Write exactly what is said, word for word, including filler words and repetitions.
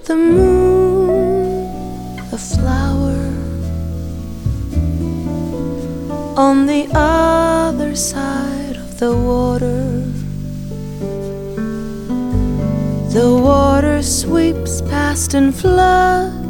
the moon, the flower on the other side of the water. The water sweeps past in flood,